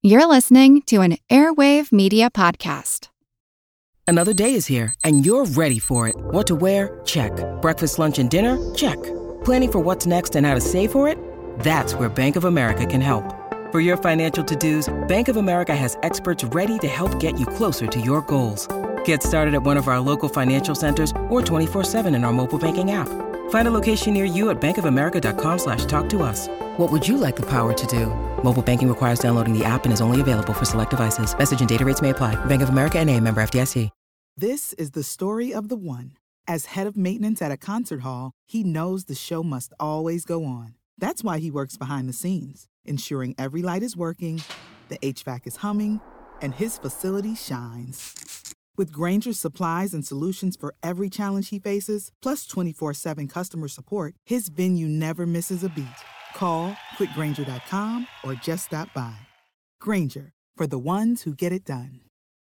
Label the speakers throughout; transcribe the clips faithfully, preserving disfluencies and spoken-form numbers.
Speaker 1: You're listening to an Airwave Media Podcast.
Speaker 2: Another day is here, and you're ready for it. What to wear? Check. Breakfast, lunch, and dinner? Check. Planning for what's next and how to save for it? That's where Bank of America can help. For your financial to-dos, Bank of America has experts ready to help get you closer to your goals. Get started at one of our local financial centers or twenty-four seven in our mobile banking app. Find a location near you at bankofamerica.com slash talk to us. What would you like the power to do? Mobile banking requires downloading the app and is only available for select devices. Message and data rates may apply. Bank of America N A, member F D I C.
Speaker 3: This is the story of the one. As head of maintenance at a concert hall, he knows the show must always go on. That's why he works behind the scenes, ensuring every light is working, the H V A C is humming, and his facility shines. With Grainger's supplies and solutions for every challenge he faces, plus twenty-four seven customer support, his venue never misses a beat. Call quick grainger dot com or just stop by. Grainger, for the ones who get it done.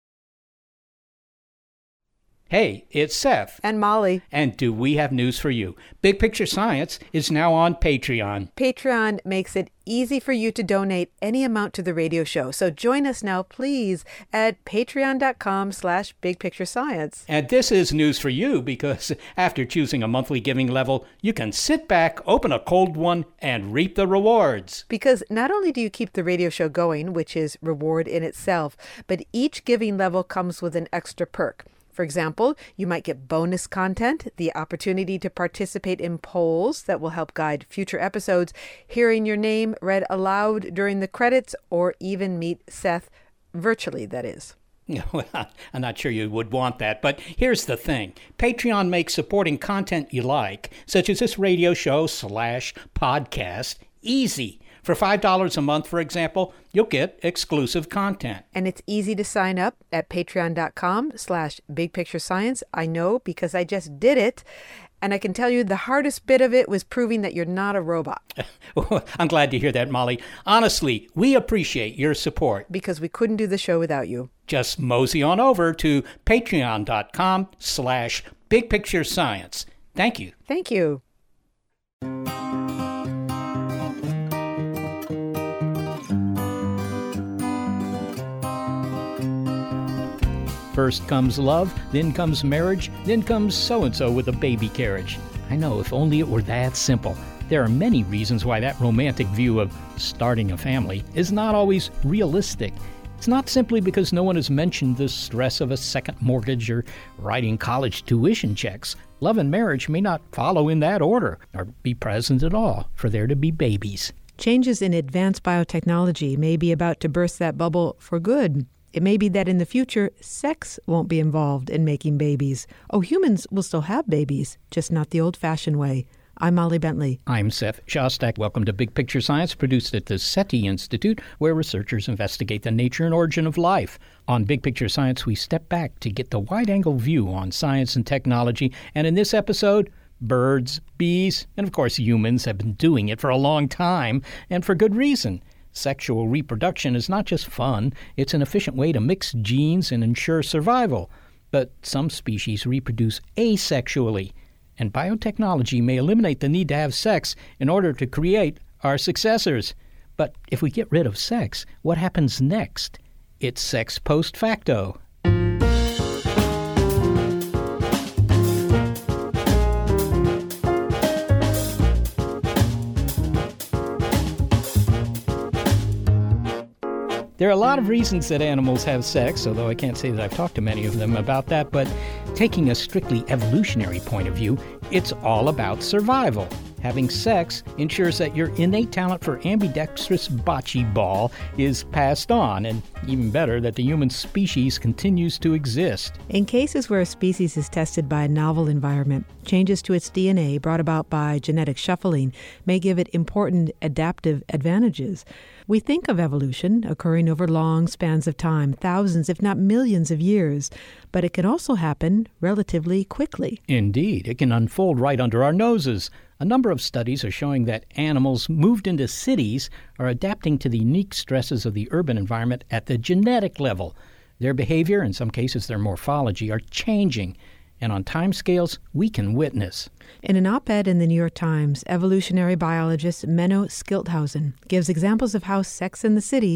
Speaker 4: Hey, it's Seth.
Speaker 5: And Molly.
Speaker 4: And do we have news for you? Big Picture Science is now on Patreon.
Speaker 5: Patreon makes it easy for you to donate any amount to the radio show. So join us now, please, at patreon.com slash bigpicturescience.
Speaker 4: And this is news for you because after choosing a monthly giving level, you can sit back, open a cold one, and reap the rewards.
Speaker 5: Because not only do you keep the radio show going, which is reward in itself, but each giving level comes with an extra perk. For example, you might get bonus content, the opportunity to participate in polls that will help guide future episodes, hearing your name read aloud during the credits, or even meet Seth virtually, that is.
Speaker 4: Well, I'm not sure you would want that, but here's the thing. Patreon makes supporting content you like, such as this radio show slash podcast, easy. For five dollars a month, for example, you'll get exclusive content.
Speaker 5: And it's easy to sign up at patreon.com slash bigpicturescience. I know because I just did it. And I can tell you the hardest bit of it was proving that you're not a robot.
Speaker 4: I'm glad to hear that, Molly. Honestly, we appreciate your support.
Speaker 5: Because we couldn't do the show without you.
Speaker 4: Just mosey on over to patreon.com slash bigpicturescience. Thank you.
Speaker 5: Thank you.
Speaker 4: First comes love, then comes marriage, then comes so-and-so with a baby carriage. I know, if only it were that simple. There are many reasons why that romantic view of starting a family is not always realistic. It's not simply because no one has mentioned the stress of a second mortgage or writing college tuition checks. Love and marriage may not follow in that order or be present at all for there to be babies.
Speaker 5: Changes in advanced biotechnology may be about to burst that bubble for good. It may be that in the future, sex won't be involved in making babies. Oh, humans will still have babies, just not the old-fashioned way. I'm Molly Bentley.
Speaker 4: I'm Seth Shostak. Welcome to Big Picture Science, produced at the SETI Institute, where researchers investigate the nature and origin of life. On Big Picture Science, we step back to get the wide-angle view on science and technology. And in this episode, birds, bees, and of course humans have been doing it for a long time, and for good reason. Sexual reproduction is not just fun, it's an efficient way to mix genes and ensure survival. But some species reproduce asexually, and biotechnology may eliminate the need to have sex in order to create our successors. But if we get rid of sex, what happens next? It's sex post facto. There are a lot of reasons that animals have sex, although I can't say that I've talked to many of them about that, but taking a strictly evolutionary point of view, it's all about survival. Having sex ensures that your innate talent for ambidextrous bocce ball is passed on, and even better, that the human species continues to exist.
Speaker 5: In cases where a species is tested by a novel environment, changes to its D N A brought about by genetic shuffling may give it important adaptive advantages. We think of evolution occurring over long spans of time, thousands if not millions of years, but it can also happen relatively quickly.
Speaker 4: Indeed, it can unfold right under our noses. A number of studies are showing that animals moved into cities are adapting to the unique stresses of the urban environment at the genetic level. Their behavior, in some cases their morphology, are changing, and on timescales we can witness.
Speaker 5: In an op-ed in the New York Times, evolutionary biologist Menno Schilthausen gives examples of how sex in the city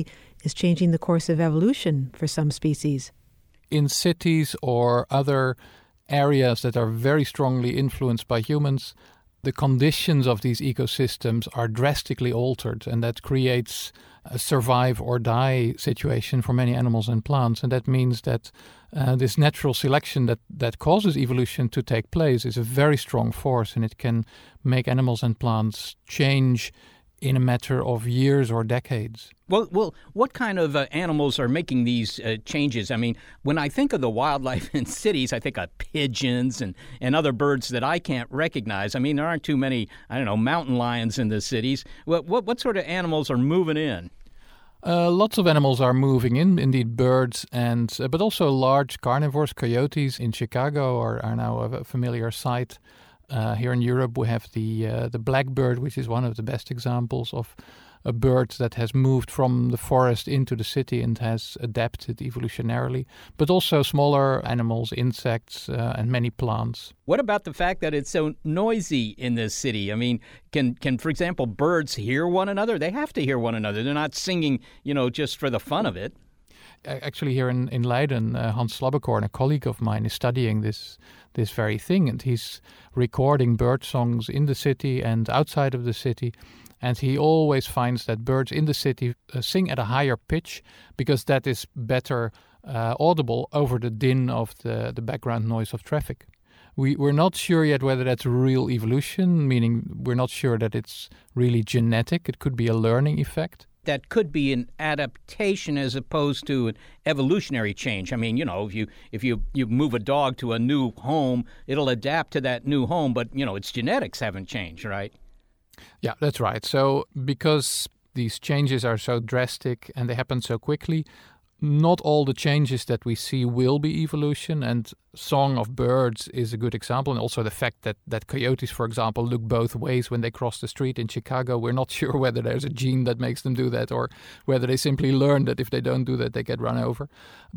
Speaker 5: is changing the course of evolution for some species.
Speaker 6: In cities or other areas that are very strongly influenced by humans, the conditions of these ecosystems are drastically altered, and that creates a survive or die situation for many animals and plants. And that means that uh, this natural selection that, that causes evolution to take place is a very strong force, and it can make animals and plants change in a matter of years or decades.
Speaker 4: Well, well, what kind of uh, animals are making these uh, changes? I mean, when I think of the wildlife in cities, I think of pigeons and, and other birds that I can't recognize. I mean, there aren't too many, I don't know, mountain lions in the cities. What what, what sort of animals are moving in?
Speaker 6: Uh, lots of animals are moving in, indeed birds, and uh, but also large carnivores. Coyotes in Chicago are, are now a familiar sight. Uh, here in Europe, we have the uh, the blackbird, which is one of the best examples of a bird that has moved from the forest into the city and has adapted evolutionarily, but also smaller animals, insects, uh, and many plants.
Speaker 4: What about the fact that it's so noisy in this city? I mean, can, can, for example, birds hear one another? They have to hear one another. They're not singing, you know, just for the fun of it.
Speaker 6: Actually, here in, in Leiden, uh, Hans Slabbekorn, a colleague of mine, is studying this this very thing, and he's recording bird songs in the city and outside of the city. And he always finds that birds in the city uh, sing at a higher pitch because that is better uh, audible over the din of the, the background noise of traffic. We, we're not sure yet whether that's real evolution, meaning we're not sure that it's really genetic. It could be a learning effect.
Speaker 4: That could be an adaptation as opposed to an evolutionary change. I mean, you know, if you if you, you move a dog to a new home, it'll adapt to that new home, but, you know, its genetics haven't changed, right?
Speaker 6: Yeah, that's right. So because these changes are so drastic and they happen so quickly, not all the changes that we see will be evolution, and Song of Birds is a good example, and also the fact that, that coyotes, for example, look both ways when they cross the street in Chicago. We're not sure whether there's a gene that makes them do that or whether they simply learn that if they don't do that, they get run over.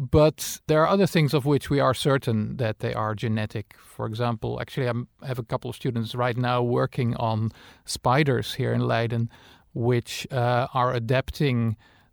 Speaker 6: But there are other things of which we are certain that they are genetic. For example, actually I'm, I have a couple of students right now working on spiders here in Leiden, which uh, are adapting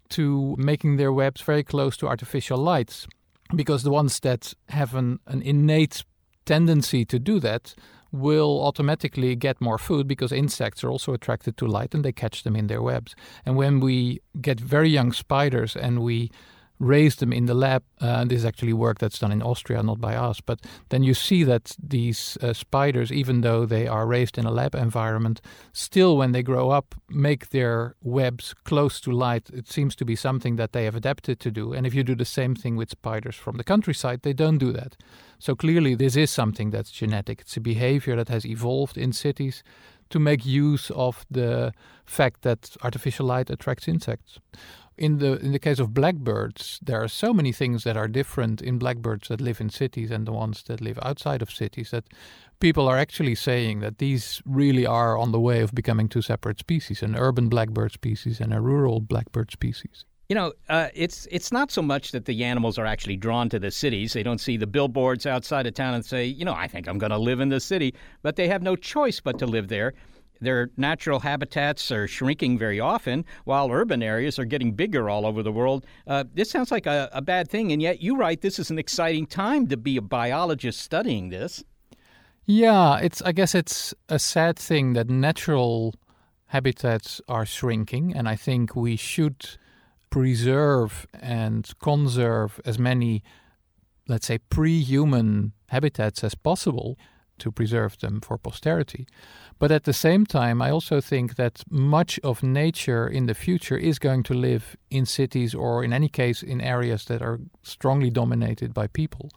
Speaker 6: to making their webs very close to artificial lights, because the ones that have an, an innate tendency to do that will automatically get more food, because insects are also attracted to light and they catch them in their webs. And when we get very young spiders and we raise them in the lab, uh, this is actually work that's done in Austria, not by us, but then you see that these uh, spiders, even though they are raised in a lab environment, still when they grow up make their webs close to light. It seems to be something that they have adapted to do. And if you do the same thing with spiders from the countryside, they don't do that. So clearly this is something that's genetic. It's a behavior that has evolved in cities to make use of the fact that artificial light attracts insects. In the in the case of blackbirds, there are so many things that are different in blackbirds that live in cities and the ones that live outside of cities that people are actually saying that these really are on the way of becoming two separate species, an urban blackbird species and a rural blackbird species.
Speaker 4: You know, uh, it's it's not so much that the animals are actually drawn to the cities. They don't see the billboards outside of town and say, you know, I think I'm going to live in the city, but they have no choice but to live there. Their natural habitats are shrinking very often, while urban areas are getting bigger all over the world. Uh, this sounds like a, a bad thing, and yet you write this is an exciting time to be a biologist studying this.
Speaker 6: Yeah, it's. I guess it's a sad thing that natural habitats are shrinking, and I think we should preserve and conserve as many, let's say, pre-human habitats as possible to preserve them for posterity. But at the same time, I also think that much of nature in the future is going to live in cities, or in any case in areas that are strongly dominated by people.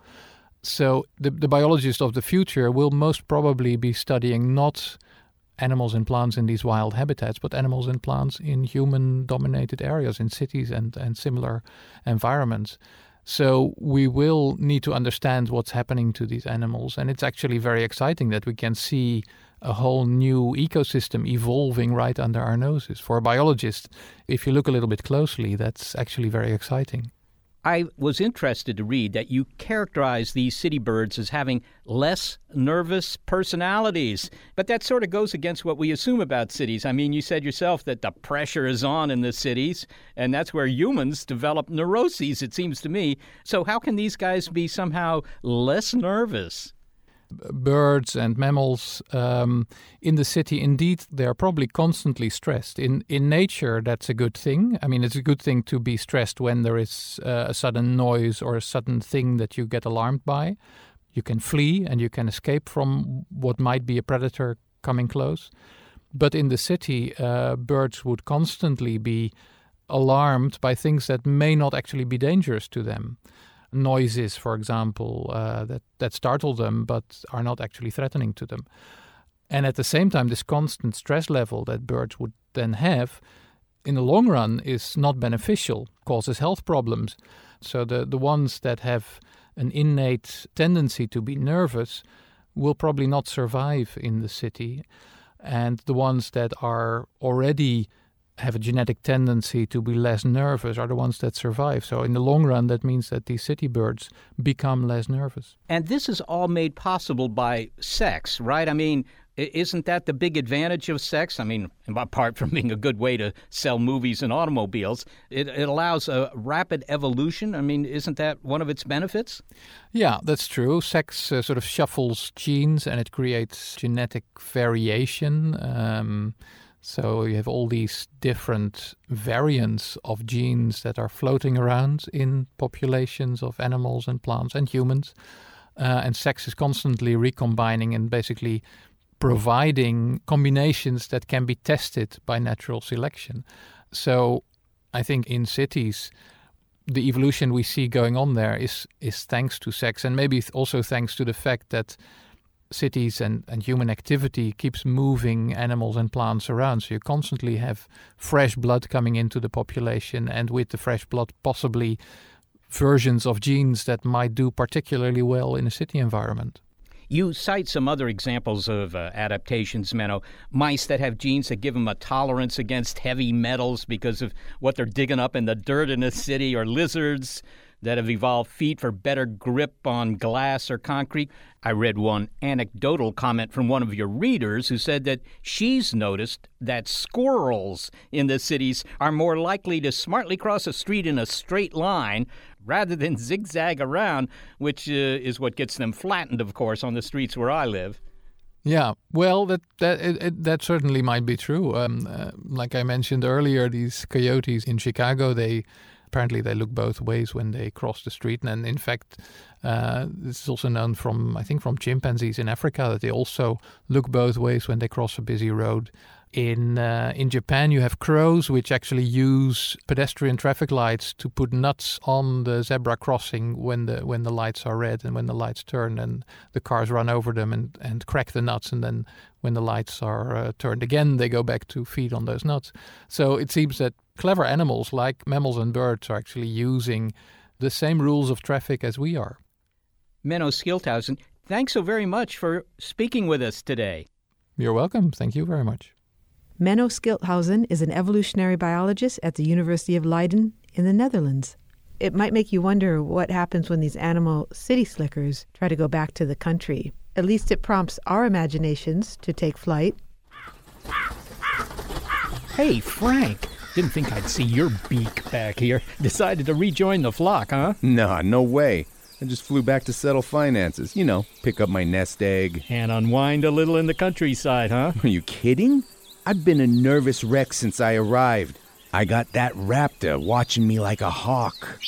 Speaker 6: So the, the biologist of the future will most probably be studying not animals and plants in these wild habitats, but animals and plants in human-dominated areas, in cities and, and similar environments. So we will need to understand what's happening to these animals. And it's actually very exciting that we can see a whole new ecosystem evolving right under our noses. For a biologist, if you look a little bit closely, that's actually very exciting.
Speaker 4: I was interested to read that you characterize these city birds as having less nervous personalities. But that sort of goes against what we assume about cities. I mean, you said yourself that the pressure is on in the cities, and that's where humans develop neuroses, it seems to me. So how can these guys be somehow less nervous?
Speaker 6: Birds and mammals um, in the city, indeed, they are probably constantly stressed. In in nature, that's a good thing. I mean, it's a good thing to be stressed when there is uh, a sudden noise or a sudden thing that you get alarmed by. You can flee and you can escape from what might be a predator coming close. But in the city, uh, birds would constantly be alarmed by things that may not actually be dangerous to them. Noises, for example, uh, that, that startle them but are not actually threatening to them. And at the same time, this constant stress level that birds would then have, in the long run, is not beneficial, causes health problems. So the, the ones that have an innate tendency to be nervous will probably not survive in the city. And the ones that are already have a genetic tendency to be less nervous are the ones that survive. So in the long run, that means that these city birds become less nervous.
Speaker 4: And this is all made possible by sex, right? I mean, isn't that the big advantage of sex? I mean, apart from being a good way to sell movies and automobiles, it, it allows a rapid evolution. I mean, isn't that one of its benefits?
Speaker 6: Yeah, that's true. Sex uh, sort of shuffles genes and it creates genetic variation. Um, So you have all these different variants of genes that are floating around in populations of animals and plants and humans. Uh, and sex is constantly recombining and basically providing combinations that can be tested by natural selection. So I think in cities, the evolution we see going on there is, is thanks to sex, and maybe also thanks to the fact that cities and, and human activity keeps moving animals and plants around. So you constantly have fresh blood coming into the population, and with the fresh blood, possibly versions of genes that might do particularly well in a city environment.
Speaker 4: You cite some other examples of uh, adaptations, Menno. Mice that have genes that give them a tolerance against heavy metals because of what they're digging up in the dirt in a city, or lizards that have evolved feet for better grip on glass or concrete. I read one anecdotal comment from one of your readers who said that she's noticed that squirrels in the cities are more likely to smartly cross a street in a straight line rather than zigzag around, which uh, is what gets them flattened, of course, on the streets where I live.
Speaker 6: Yeah, well, that that it, it, that certainly might be true. Um, uh, like I mentioned earlier, these coyotes in Chicago, they apparently they look both ways when they cross the street. And in fact, uh, this is also known from, I think, from chimpanzees in Africa, that they also look both ways when they cross a busy road. In uh, in Japan, you have crows, which actually use pedestrian traffic lights to put nuts on the zebra crossing when the when the lights are red, and when the lights turn and the cars run over them and, and crack the nuts. And then when the lights are uh, turned again, they go back to feed on those nuts. So it seems that clever animals like mammals and birds are actually using the same rules of traffic as we are.
Speaker 4: Menno Schildhuisen, thanks so very much for speaking with us today.
Speaker 6: You're welcome. Thank you very much.
Speaker 5: Menno Schildhuisen is an evolutionary biologist at the University of Leiden in the Netherlands. It might make you wonder what happens when these animal city slickers try to go back to the country. At least it prompts our imaginations to take flight.
Speaker 4: Hey, Frank. Didn't think I'd see your beak back here. Decided to rejoin the flock, huh?
Speaker 7: Nah, no way. I just flew back to settle finances. You know, pick up my nest egg.
Speaker 4: And unwind a little in the countryside, huh?
Speaker 7: Are you kidding? I've been a nervous wreck since I arrived. I got that raptor watching me like a hawk.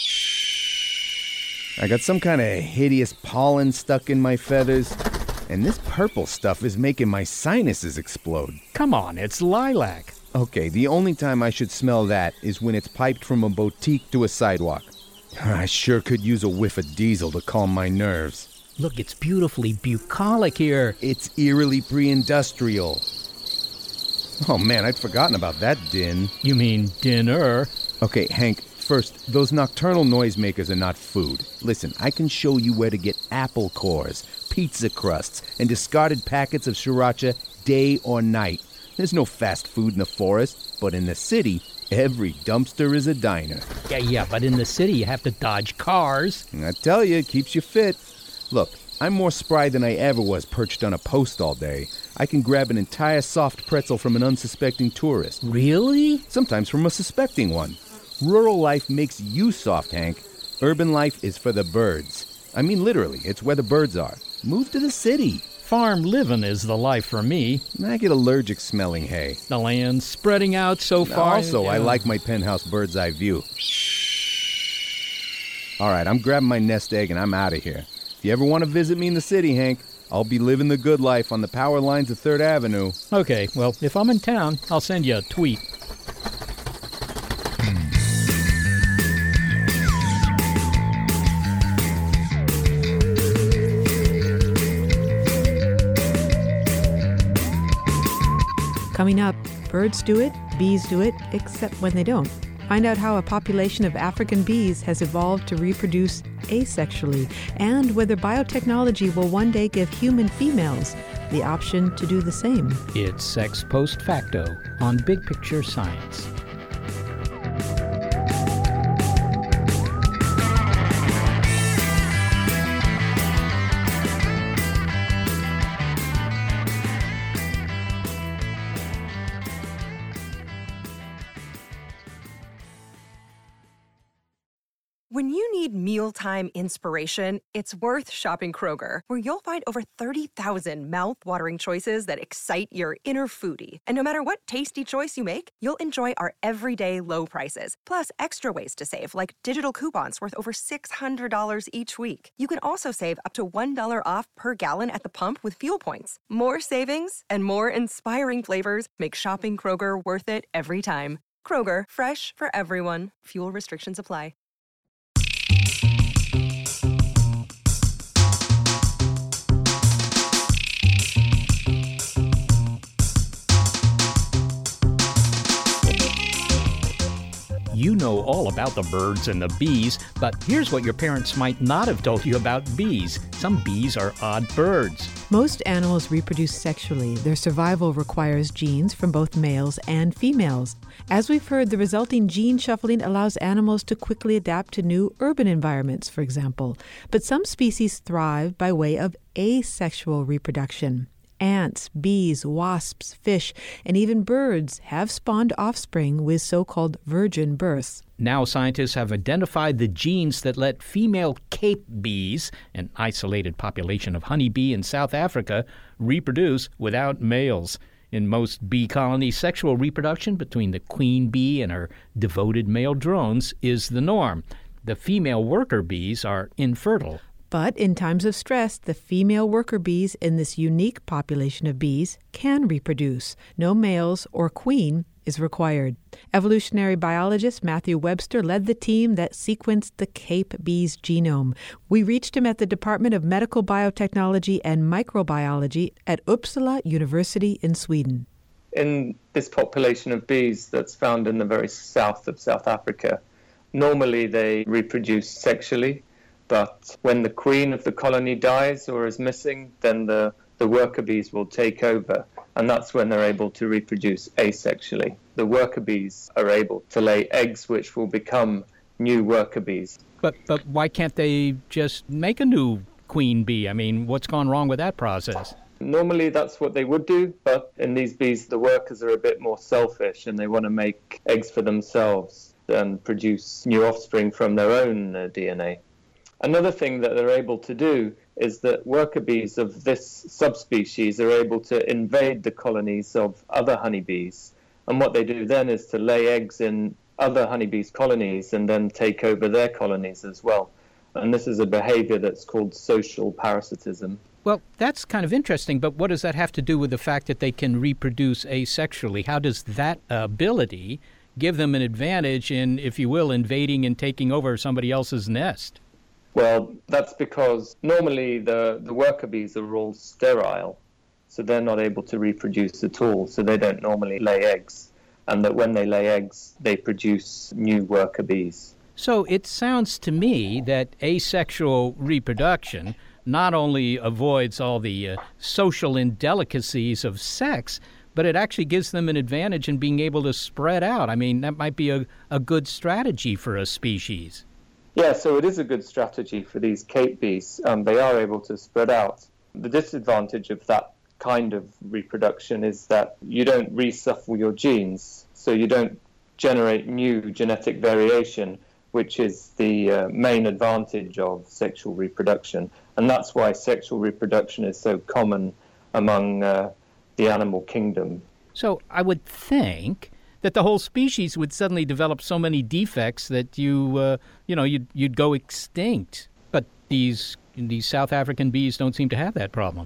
Speaker 7: I got some kind of hideous pollen stuck in my feathers, and this purple stuff is making my sinuses explode.
Speaker 4: Come on, it's lilac.
Speaker 7: Okay, the only time I should smell that is when it's piped from a boutique to a sidewalk. I sure could use a whiff of diesel to calm my nerves.
Speaker 4: Look, it's beautifully bucolic here.
Speaker 7: It's eerily pre-industrial. Oh man, I'd forgotten about that din.
Speaker 4: You mean dinner?
Speaker 7: Okay, Hank, first, those nocturnal noisemakers are not food. Listen, I can show you where to get apple cores, pizza crusts, and discarded packets of sriracha day or night. There's no fast food in the forest, but in the city, Every dumpster is a diner.
Speaker 4: Yeah, yeah, but in the city you have to dodge cars.
Speaker 7: I tell you, it keeps you fit. Look, I'm more spry than I ever was perched on a post all day. I can grab an entire soft pretzel from an unsuspecting tourist.
Speaker 4: Really?
Speaker 7: Sometimes from a suspecting one. Rural life makes you soft, Hank. Urban life is for the birds. I mean, literally, it's where the birds are. Move to the city.
Speaker 4: Farm living is the life for me.
Speaker 7: I get allergic smelling hay.
Speaker 4: The land's spreading out so far.
Speaker 7: Also,
Speaker 4: yeah.
Speaker 7: I like my penthouse bird's eye view. All right, I'm grabbing my nest egg and I'm out of here. If you ever want to visit me in the city, Hank, I'll be living the good life on the power lines of third Avenue.
Speaker 4: Okay, well, if I'm in town, I'll send you a tweet.
Speaker 5: Coming up, birds do it, bees do it, except when they don't. Find out how a population of African bees has evolved to reproduce asexually, and whether biotechnology will one day give human females the option to do the same.
Speaker 4: It's Sex Post Facto on Big Picture Science.
Speaker 8: When you need mealtime inspiration, it's worth shopping Kroger, where you'll find over thirty thousand mouth-watering choices that excite your inner foodie. And no matter what tasty choice you make, you'll enjoy our everyday low prices, plus extra ways to save, like digital coupons worth over six hundred dollars each week. You can also save up to one dollar off per gallon at the pump with fuel points. More savings and more inspiring flavors make shopping Kroger worth it every time. Kroger, fresh for everyone. Fuel restrictions apply.
Speaker 4: You know all about the birds and the bees, but here's what your parents might not have told you about bees. Some bees are odd birds.
Speaker 5: Most animals reproduce sexually. Their survival requires genes from both males and females. As we've heard, the resulting gene shuffling allows animals to quickly adapt to new urban environments, for example. But some species thrive by way of asexual reproduction. Ants, bees, wasps, fish, and even birds have spawned offspring with so-called virgin births.
Speaker 4: Now scientists have identified the genes that let female Cape bees, an isolated population of honeybee in South Africa, reproduce without males. In most bee colonies, sexual reproduction between the queen bee and her devoted male drones is the norm. The female worker bees are infertile.
Speaker 5: But in times of stress, the female worker bees in this unique population of bees can reproduce. No males or queen is required. Evolutionary biologist Matthew Webster led the team that sequenced the Cape bee's genome. We reached him at the Department of Medical Biotechnology and Microbiology at Uppsala University in Sweden.
Speaker 9: In this population of bees that's found in the very south of South Africa, normally they reproduce sexually. But when the queen of the colony dies or is missing, then the, the worker bees will take over. And that's when they're able to reproduce asexually. The worker bees are able to lay eggs which will become new worker bees.
Speaker 4: But but why can't they just make a new queen bee? I mean, what's gone wrong with that process?
Speaker 9: Normally that's what they would do, but in these bees the workers are a bit more selfish and they want to make eggs for themselves and produce new offspring from their own uh, D N A. Another thing that they're able to do is that worker bees of this subspecies are able to invade the colonies of other honeybees. And what they do then is to lay eggs in other honeybees' colonies and then take over their colonies as well. And this is a behavior that's called social parasitism.
Speaker 4: Well, that's kind of interesting, but what does that have to do with the fact that they can reproduce asexually? How does that ability give them an advantage in, if you will, invading and taking over somebody else's nest?
Speaker 9: Well, that's because normally the, the worker bees are all sterile, so they're not able to reproduce at all, so they don't normally lay eggs. And that when they lay eggs, they produce new worker bees.
Speaker 4: So it sounds to me that asexual reproduction not only avoids all the uh, social indelicacies of sex, but it actually gives them an advantage in being able to spread out. I mean, that might be a, a good strategy for a species.
Speaker 9: Yeah, so it is a good strategy for these Cape bees. Um, they are able to spread out. The disadvantage of that kind of reproduction is that you don't reshuffle your genes, so you don't generate new genetic variation, which is the uh, main advantage of sexual reproduction. And that's why sexual reproduction is so common among uh, the animal kingdom.
Speaker 4: So I would think that the whole species would suddenly develop so many defects that you, uh, you know, you'd, you'd go extinct. But these these South African bees don't seem to have that problem.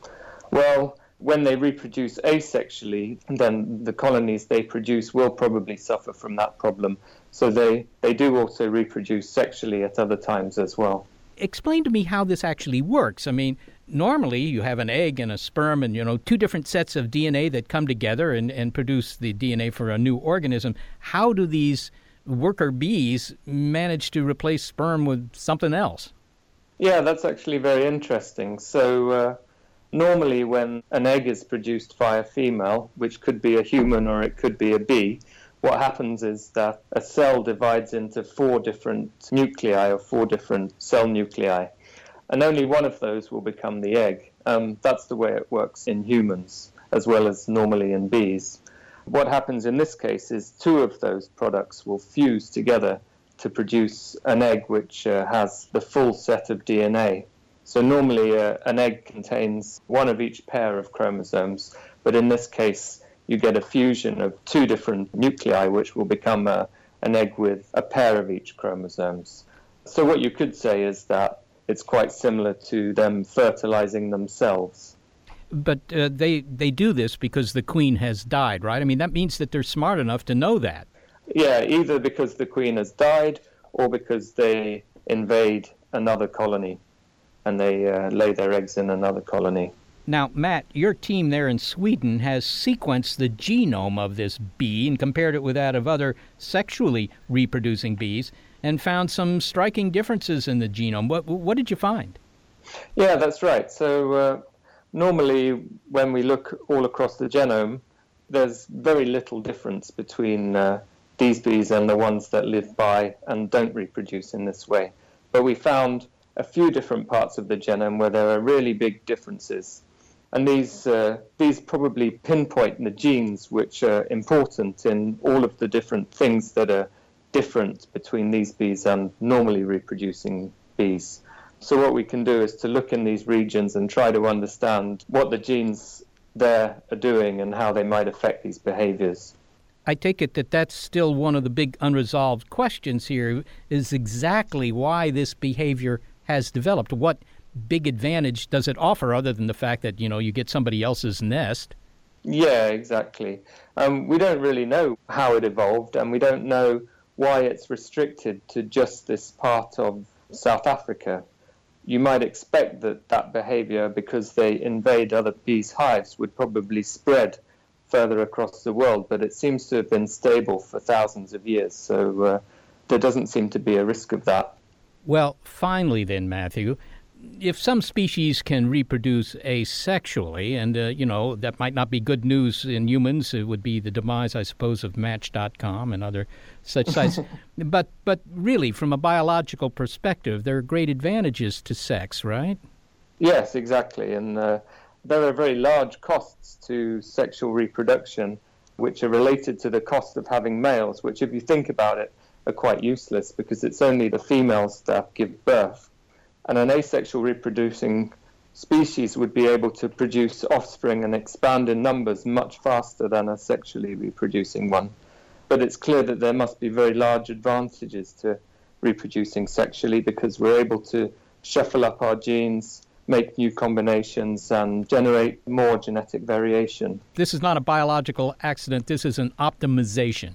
Speaker 9: Well, when they reproduce asexually, then the colonies they produce will probably suffer from that problem. So they, they do also reproduce sexually at other times as well.
Speaker 4: Explain to me how this actually works. I mean, normally you have an egg and a sperm and, you know, two different sets of D N A that come together and, and produce the D N A for a new organism. How do these worker bees manage to replace sperm with something else?
Speaker 9: Yeah, that's actually very interesting. So uh, normally when an egg is produced by a female, which could be a human or it could be a bee, what happens is that a cell divides into four different nuclei or four different cell nuclei, and only one of those will become the egg. Um, that's the way it works in humans as well as normally in bees. What happens in this case is two of those products will fuse together to produce an egg which uh, has the full set of D N A. So normally uh, an egg contains one of each pair of chromosomes, but in this case you get a fusion of two different nuclei which will become a, an egg with a pair of each chromosomes. So what you could say is that it's quite similar to them fertilizing themselves.
Speaker 4: But uh, they, they do this because the queen has died, right? I mean, that means that they're smart enough to know that.
Speaker 9: Yeah, either because the queen has died or because they invade another colony and they uh, lay their eggs in another colony.
Speaker 4: Now, Matt, your team there in Sweden has sequenced the genome of this bee and compared it with that of other sexually reproducing bees and found some striking differences in the genome. What, what did you find?
Speaker 9: Yeah, that's right. So uh, normally when we look all across the genome, there's very little difference between uh, these bees and the ones that live by and don't reproduce in this way. But we found a few different parts of the genome where there are really big differences. And these uh, these probably pinpoint the genes which are important in all of the different things that are different between these bees and normally reproducing bees. So what we can do is to look in these regions and try to understand what the genes there are doing and how they might affect these behaviors.
Speaker 4: I take it that that's still one of the big unresolved questions here, is exactly why this behavior has developed. What big advantage does it offer other than the fact that, you know, you get somebody else's nest?
Speaker 9: Yeah, exactly. Um, we don't really know how it evolved, and we don't know why it's restricted to just this part of South Africa. You might expect that that behavior, because they invade other bees' hives, would probably spread further across the world, but it seems to have been stable for thousands of years, so uh, there doesn't seem to be a risk of that.
Speaker 4: Well, finally then, Matthew, if some species can reproduce asexually, and, uh, you know, that might not be good news in humans, it would be the demise, I suppose, of Match dot com and other such sites. but but really, from a biological perspective, there are great advantages to sex, right?
Speaker 9: Yes, exactly. And uh, there are very large costs to sexual reproduction, which are related to the cost of having males, which, if you think about it, are quite useless because it's only the females that give birth. And an asexual reproducing species would be able to produce offspring and expand in numbers much faster than a sexually reproducing one. But it's clear that there must be very large advantages to reproducing sexually because we're able to shuffle up our genes, make new combinations, and generate more genetic variation.
Speaker 4: This is not a biological accident. This is an optimization.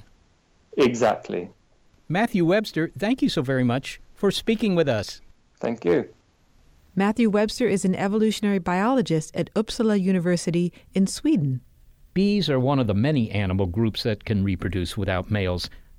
Speaker 9: Exactly.
Speaker 4: Matthew Webster, thank you so very much for speaking with us.
Speaker 9: Thank you.
Speaker 5: Matthew Webster is an evolutionary biologist at Uppsala University in Sweden.
Speaker 4: Bees are one of the many animal groups that can reproduce without males.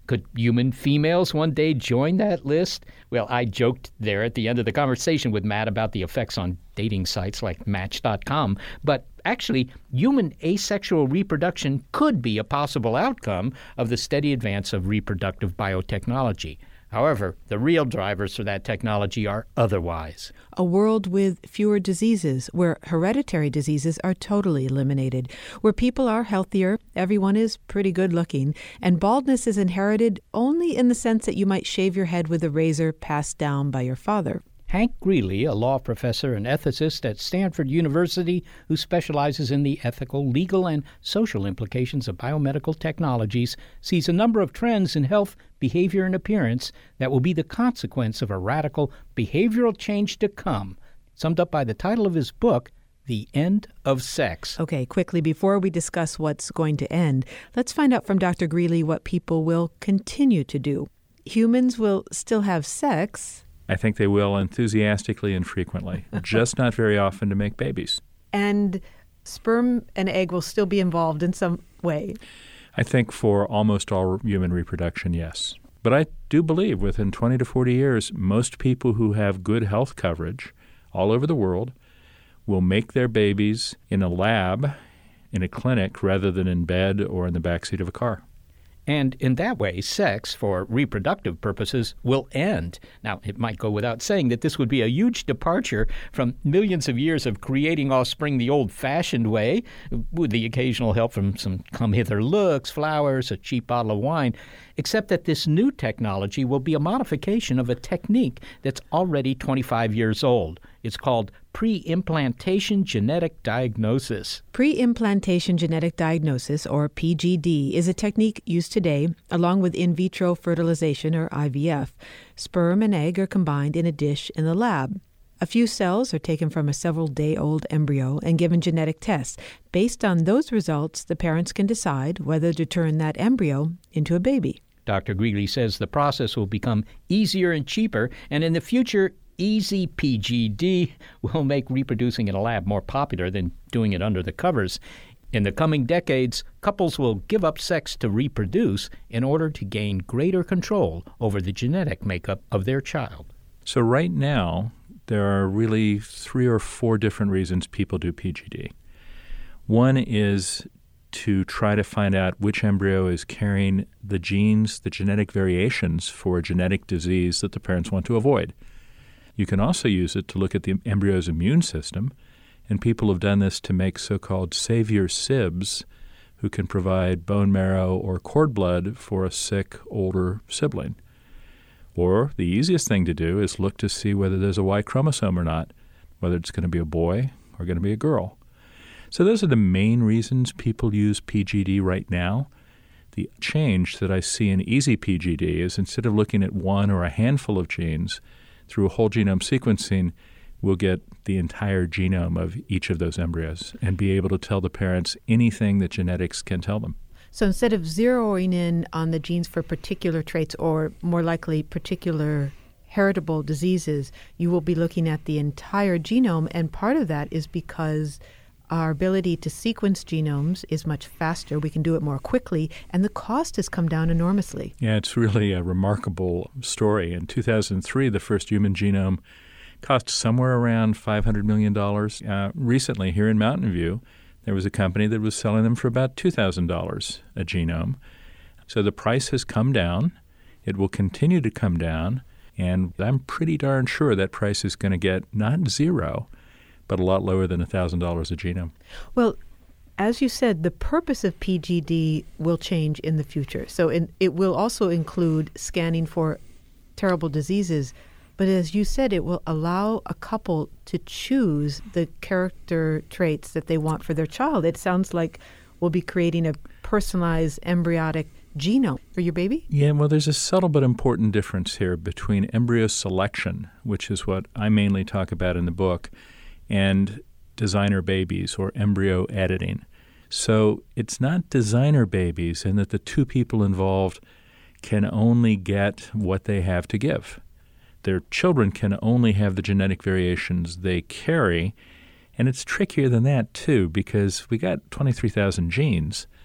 Speaker 4: Could human females one day join that list? Well, I joked there at the end of the conversation with Matt about the effects on dating sites like Match dot com, but actually, human asexual reproduction could be a possible outcome of the steady advance of reproductive biotechnology. However, the real drivers for that technology are otherwise.
Speaker 5: A world with fewer diseases, where hereditary diseases are totally eliminated, where people are healthier, everyone is pretty good looking, and baldness is inherited only in the sense that you might shave your head with a razor passed down by your father.
Speaker 4: Hank Greeley, a law professor and ethicist at Stanford University who specializes in the ethical, legal, and social implications of biomedical technologies, sees a number of trends in health, behavior, and appearance that will be the consequence of a radical behavioral change to come, summed up by the title of his book, The End of Sex.
Speaker 5: Okay, quickly, before we discuss what's going to end, let's find out from Doctor Greeley what people will continue to do. Humans will still have sex.
Speaker 10: I think they will enthusiastically and frequently, just not very often to make babies.
Speaker 5: And sperm and egg will still be involved in some way.
Speaker 10: I think for almost all human reproduction, yes. But I do believe within twenty to forty years, most people who have good health coverage all over the world will make their babies in a lab, in a clinic, rather than in bed or in the backseat of a car.
Speaker 4: And in that way, sex, for reproductive purposes, will end. Now, it might go without saying that this would be a huge departure from millions of years of creating offspring the old-fashioned way, with the occasional help from some come-hither looks, flowers, a cheap bottle of wine, except that this new technology will be a modification of a technique that's already twenty-five years old. It's called pre-implantation genetic diagnosis.
Speaker 5: Pre-implantation genetic diagnosis, or P G D, is a technique used today along with in vitro fertilization, or I V F. Sperm and egg are combined in a dish in the lab. A few cells are taken from a several-day-old embryo and given genetic tests. Based on those results, the parents can decide whether to turn that embryo into a baby.
Speaker 4: Doctor Greeley says the process will become easier and cheaper, and in the future, easy P G D will make reproducing in a lab more popular than doing it under the covers. In the coming decades, couples will give up sex to reproduce in order to gain greater control over the genetic makeup of their child.
Speaker 10: So right now, there are really three or four different reasons people do P G D. One is to try to find out which embryo is carrying the genes, the genetic variations for a genetic disease that the parents want to avoid. You can also use it to look at the embryo's immune system, and people have done this to make so-called savior sibs who can provide bone marrow or cord blood for a sick, older sibling. Or the easiest thing to do is look to see whether there's a Y chromosome or not, whether it's going to be a boy or going to be a girl. So those are the main reasons people use P G D right now. The change that I see in easy P G D is instead of looking at one or a handful of genes, through whole genome sequencing, we'll get the entire genome of each of those embryos and be able to tell the parents anything that genetics can tell them.
Speaker 5: So instead of zeroing in on the genes for particular traits or more likely particular heritable diseases, you will be looking at the entire genome, and part of that is because our ability to sequence genomes is much faster. We can do it more quickly, and the cost has come down enormously.
Speaker 10: Yeah, it's really a remarkable story. In two thousand three, the first human genome cost somewhere around five hundred million dollars. Uh, recently, here in Mountain View, there was a company that was selling them for about two thousand dollars a genome. So the price has come down. It will continue to come down, and I'm pretty darn sure that price is going to get not zero, but a lot lower than one thousand dollars a genome.
Speaker 5: Well, as you said, the purpose of P G D will change in the future. So in, it will also include scanning for terrible diseases. But as you said, it will allow a couple to choose the character traits that they want for their child. It sounds like we'll be creating a personalized embryonic genome for your baby?
Speaker 10: Yeah, well, there's a subtle but important difference here between embryo selection, which is what I mainly talk about in the book, and designer babies or embryo editing. So it's not designer babies in that the two people involved can only get what they have to give. Their children can only have the genetic variations they carry, and it's trickier than that too, because we got twenty-three thousand genes,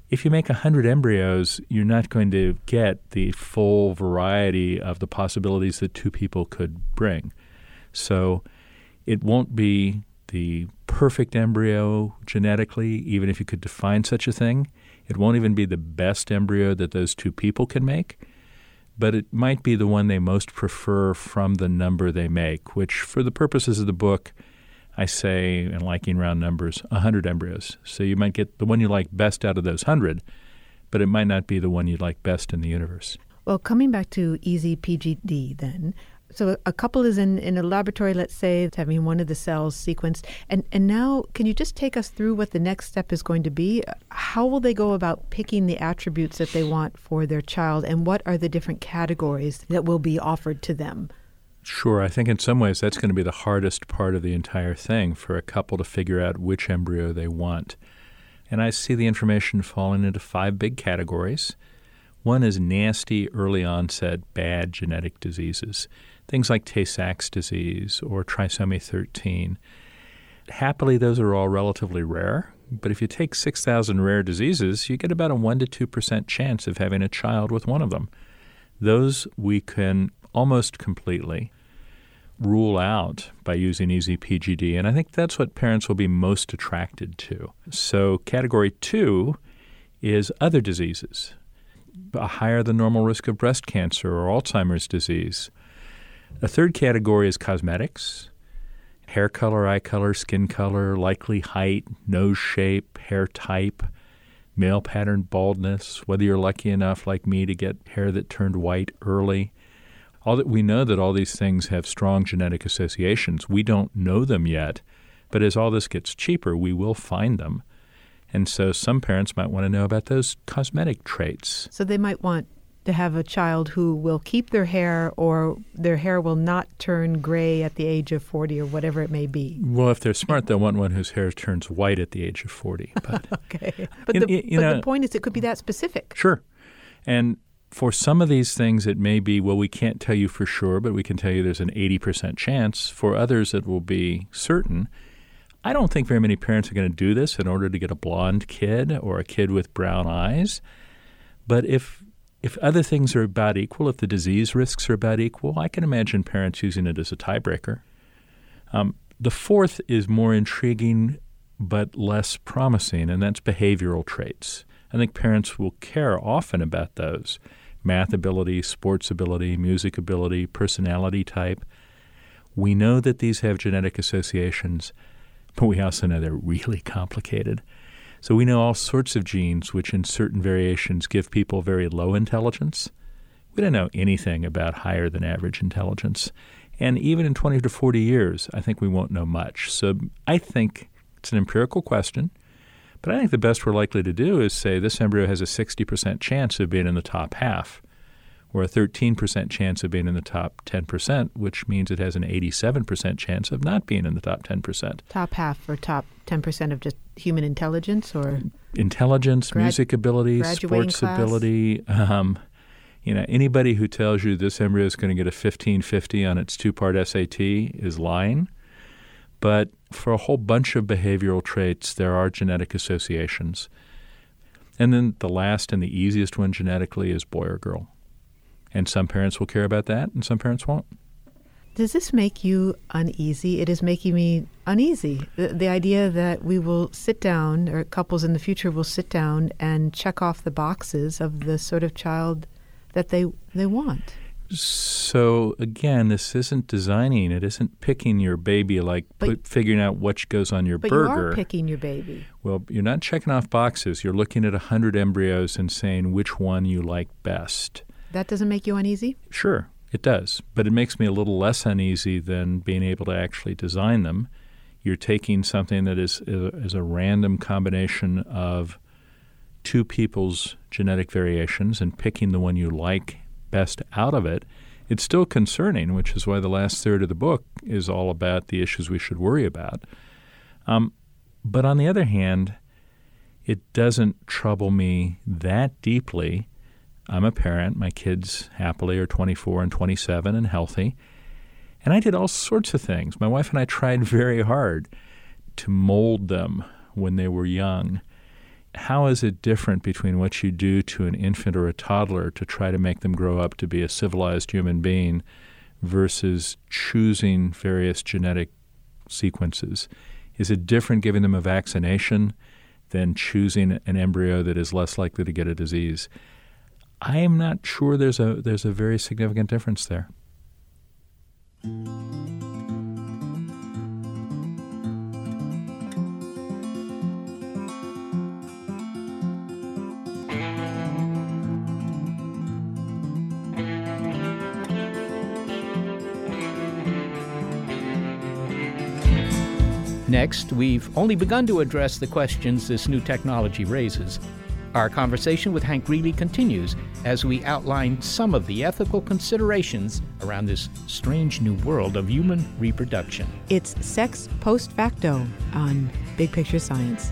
Speaker 10: If you make one hundred embryos, you're not going to get the full variety of the possibilities that two people could bring. So it won't be the perfect embryo genetically, even if you could define such a thing. It won't even be the best embryo that those two people can make, but it might be the one they most prefer from the number they make, which for the purposes of the book, I say, in liking round numbers, one hundred embryos. So you might get the one you like best out of those one hundred, but it might not be the one you like best in the universe.
Speaker 5: Well, coming back to easy P G D then, so a couple is in, in a laboratory, let's say, having one of the cells sequenced, and, and now can you just take us through what the next step is going to be? How will they go about picking the attributes that they want for their child, and what are the different categories that will be offered to them?
Speaker 10: Sure. I think in some ways that's going to be the hardest part of the entire thing for a couple to figure out which embryo they want. And I see the information falling into five big categories. One is nasty, early onset, bad genetic diseases, things like Tay-Sachs disease or trisomy thirteen. Happily, those are all relatively rare, but if you take six thousand rare diseases, you get about a one to two percent chance of having a child with one of them. Those we can almost completely rule out by using easy P G D, and I think that's what parents will be most attracted to. So category two is other diseases, a higher than normal risk of breast cancer or Alzheimer's disease. A third category is cosmetics, hair color, eye color, skin color, likely height, nose shape, hair type, male pattern baldness, whether you're lucky enough like me to get hair that turned white early. All that we know that all these things have strong genetic associations. We don't know them yet, but as all this gets cheaper, we will find them. And so some parents might want to know about those cosmetic traits.
Speaker 5: So they might want to have a child who will keep their hair, or their hair will not turn gray at the age of forty or whatever it may be.
Speaker 10: Well, if they're smart, they'll want one whose hair turns white at the age of forty. But,
Speaker 5: okay. But,
Speaker 10: you,
Speaker 5: the,
Speaker 10: you, you
Speaker 5: but
Speaker 10: know,
Speaker 5: the point is it could be that specific.
Speaker 10: Sure. And for some of these things, it may be, well, we can't tell you for sure, but we can tell you there's an eighty percent chance. For others, it will be certain. I don't think very many parents are going to do this in order to get a blonde kid or a kid with brown eyes. But if if other things are about equal, if the disease risks are about equal, I can imagine parents using it as a tiebreaker. Um, the fourth is more intriguing but less promising, and that's behavioral traits. I think parents will care often about those. Math ability, sports ability, music ability, personality type. We know that these have genetic associations, but we also know they're really complicated. So we know all sorts of genes which in certain variations give people very low intelligence. We don't know anything about higher than average intelligence. And even in twenty to forty years, I think we won't know much. So I think it's an empirical question. But I think the best we're likely to do is say this embryo has a sixty percent chance of being in the top half, or a thirteen percent chance of being in the top ten percent, which means it has an eighty-seven percent chance of not being in the top ten percent.
Speaker 5: Top half or top ten percent of just human intelligence, or
Speaker 10: intelligence, grad- music ability, sports
Speaker 5: class.
Speaker 10: ability. Um, you know, anybody who tells you this embryo is going to get a fifteen fifty on its two-part S A T is lying. But for a whole bunch of behavioral traits, there are genetic associations. And then the last and the easiest one genetically is boy or girl. And some parents will care about that, and some parents won't.
Speaker 5: Does this make you uneasy? It is making me uneasy. The, the idea that we will sit down, or couples in the future will sit down and check off the boxes of the sort of child that they they want.
Speaker 10: So, again, this isn't designing. It isn't picking your baby, like
Speaker 5: but,
Speaker 10: put, figuring out which goes on your
Speaker 5: but
Speaker 10: burger.
Speaker 5: But you are picking your baby.
Speaker 10: Well, you're not checking off boxes. You're looking at one hundred embryos and saying which one you like best.
Speaker 5: That doesn't make you uneasy?
Speaker 10: Sure, it does. But it makes me a little less uneasy than being able to actually design them. You're taking something that is, is a random combination of two people's genetic variations and picking the one you like best out of it. It's still concerning, which is why the last third of the book is all about the issues we should worry about. Um, but on the other hand, it doesn't trouble me that deeply. I'm a parent. My kids happily are twenty-four and twenty-seven and healthy. And I did all sorts of things. My wife and I tried very hard to mold them when they were young. how is it different between what you do to an infant or a toddler to try to make them grow up to be a civilized human being versus choosing various genetic sequences? Is it different giving them a vaccination than choosing an embryo that is less likely to get a disease? I am not sure there's a there's a very significant difference there.
Speaker 4: Next, we've only begun to address the questions this new technology raises. Our conversation with Hank Greeley continues as we outline some of the ethical considerations around this strange new world of human reproduction.
Speaker 5: It's Sex Post Facto on Big Picture Science.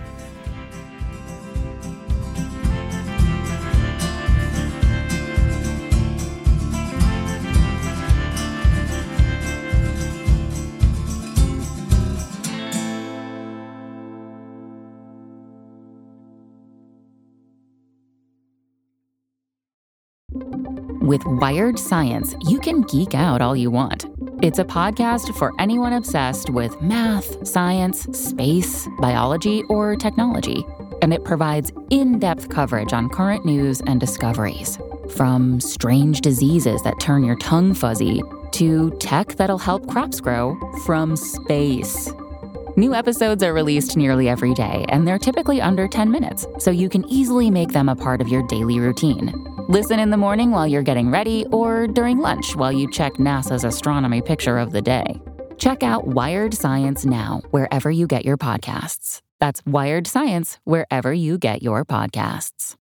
Speaker 11: With Wired Science, you can geek out all you want. It's a podcast for anyone obsessed with math, science, space, biology, or technology. And it provides in-depth coverage on current news and discoveries. From strange diseases that turn your tongue fuzzy to tech that'll help crops grow from space. New episodes are released nearly every day, and they're typically under ten minutes, so you can easily make them a part of your daily routine. Listen in the morning while you're getting ready or during lunch while you check NASA's astronomy picture of the day. Check out Wired Science now wherever you get your podcasts. That's Wired Science wherever you get your podcasts.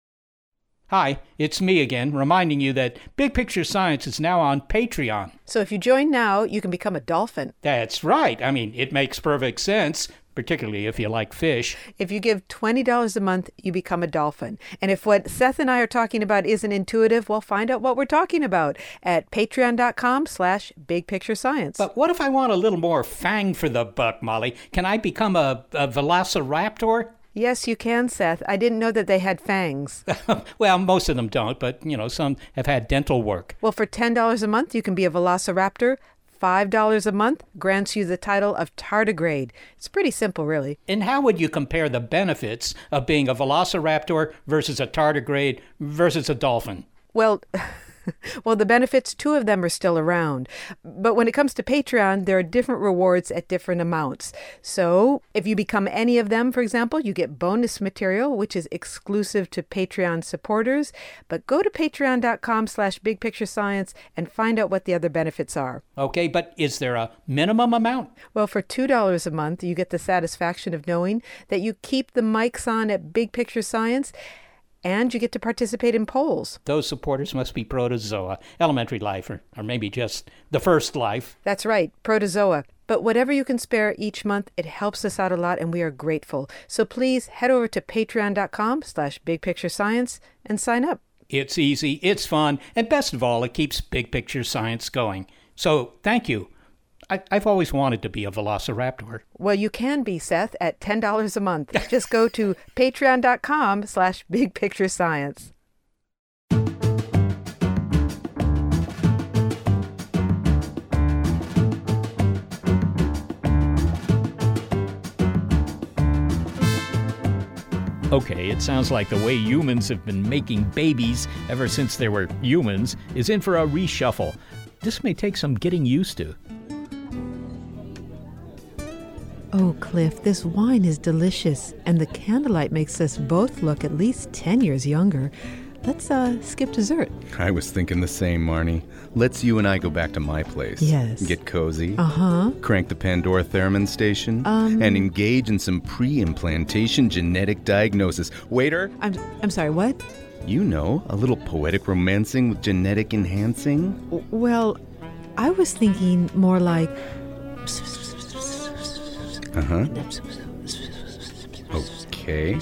Speaker 4: Hi, it's me again, reminding you that Big Picture Science is now on Patreon.
Speaker 5: So if you join now, you can become a dolphin.
Speaker 4: That's right. I mean, it makes perfect sense, particularly if you like fish.
Speaker 5: If you give twenty dollars a month, you become a dolphin. And if what Seth and I are talking about isn't intuitive, well, find out what we're talking about at patreon.com slash big picture science.
Speaker 4: But what if I want a little more fang for the buck, Molly? Can I become a, a velociraptor?
Speaker 5: Yes, you can, Seth. I didn't know that they had fangs.
Speaker 4: Well, most of them don't, but, you know, some have had dental work.
Speaker 5: Well, for ten dollars a month, you can be a velociraptor. five dollars a month grants you the title of tardigrade. It's pretty simple, really.
Speaker 4: And how would you compare the benefits of being a velociraptor versus a tardigrade versus a dolphin?
Speaker 5: Well... Well, the benefits, two of them are still around. But when it comes to Patreon, there are different rewards at different amounts. So if you become any of them, for example, you get bonus material, which is exclusive to Patreon supporters. But go to patreon.com slash bigpicturescience and find out what the other benefits are.
Speaker 4: Okay, but is there a minimum amount?
Speaker 5: Well, for two dollars a month, you get the satisfaction of knowing that you keep the mics on at Big Picture Science, and you get to participate in polls.
Speaker 4: Those supporters must be protozoa, elementary life, or, or maybe just the first life.
Speaker 5: That's right, protozoa. But whatever you can spare each month, it helps us out a lot, and we are grateful. So please head over to patreon.com slash bigpicturescience and sign up.
Speaker 4: It's easy, it's fun, and best of all, it keeps Big Picture Science going. So thank you. I, I've always wanted to be a velociraptor.
Speaker 5: Well, you can be, Seth, at ten dollars a month. Just go to patreon.com slash bigpicturescience.
Speaker 4: Okay, it sounds like the way humans have been making babies ever since they were humans is in for a reshuffle. This may take some getting used to.
Speaker 5: Oh, Cliff, this wine is delicious, and the candlelight makes us both look at least ten years younger. Let's uh, skip dessert.
Speaker 7: I was thinking the same, Marnie. Let's you and I go back to my place.
Speaker 5: Yes.
Speaker 7: Get cozy.
Speaker 5: Uh-huh.
Speaker 7: Crank the Pandora Theremin station.
Speaker 5: Um.
Speaker 7: And engage in some pre-implantation genetic diagnosis. Waiter?
Speaker 5: I'm I'm sorry, what?
Speaker 7: You know, a little poetic romancing with genetic enhancing.
Speaker 5: W- well, I was thinking more like...
Speaker 7: Uh-huh. Okay.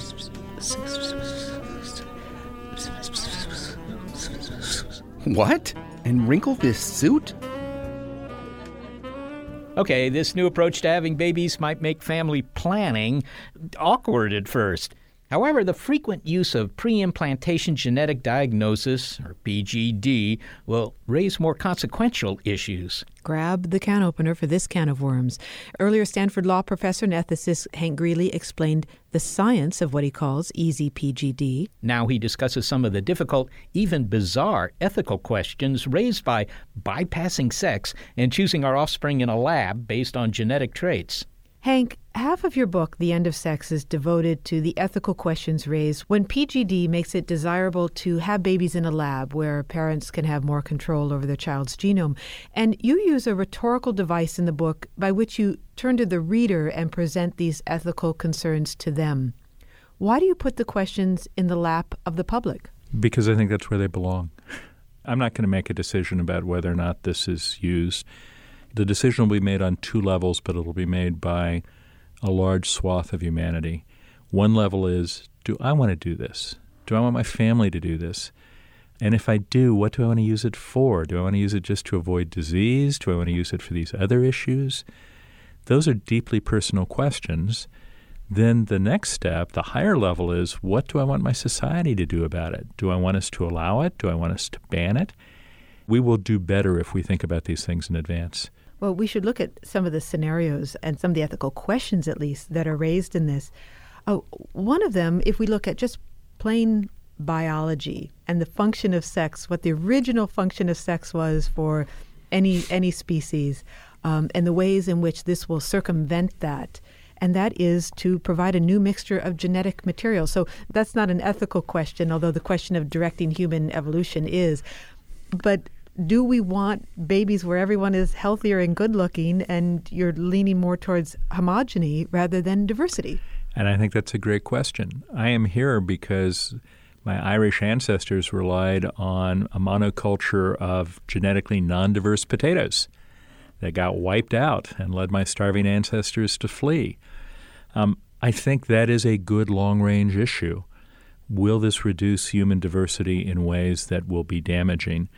Speaker 7: What? And wrinkle this suit?
Speaker 4: Okay, this new approach to having babies might make family planning awkward at first. However, the frequent use of pre-implantation genetic diagnosis, or P G D, will raise more consequential issues.
Speaker 5: Grab the can opener for this can of worms. Earlier, Stanford law professor and ethicist Hank Greeley explained the science of what he calls easy P G D.
Speaker 4: Now he discusses some of the difficult, even bizarre ethical questions raised by bypassing sex and choosing our offspring in a lab based on genetic traits.
Speaker 5: Hank, half of your book, The End of Sex, is devoted to the ethical questions raised when P G D makes it desirable to have babies in a lab where parents can have more control over their child's genome. And you use a rhetorical device in the book by which you turn to the reader and present these ethical concerns to them. Why do you put the questions in the lap of the public?
Speaker 10: Because I think that's where they belong. I'm not going to make a decision about whether or not this is used. The decision will be made on two levels, but it'll be made by a large swath of humanity. One level is, do I want to do this? Do I want my family to do this? And if I do, what do I want to use it for? Do I want to use it just to avoid disease? Do I want to use it for these other issues? Those are deeply personal questions. Then the next step, the higher level, is what do I want my society to do about it? Do I want us to allow it? Do I want us to ban it? We will do better if we think about these things in advance.
Speaker 5: Well, we should look at some of the scenarios and some of the ethical questions, at least, that are raised in this. Oh, one of them, if we look at just plain biology and the function of sex, what the original function of sex was for any any species, um, and the ways in which this will circumvent that, and that is to provide a new mixture of genetic material. So that's not an ethical question, although the question of directing human evolution is. But do we want babies where everyone is healthier and good-looking and you're leaning more towards homogeny rather than diversity?
Speaker 10: And I think that's a great question. I am here because my Irish ancestors relied on a monoculture of genetically non-diverse potatoes that got wiped out and led my starving ancestors to flee. Um, I think that is a good long-range issue. Will this reduce human diversity in ways that will be damaging?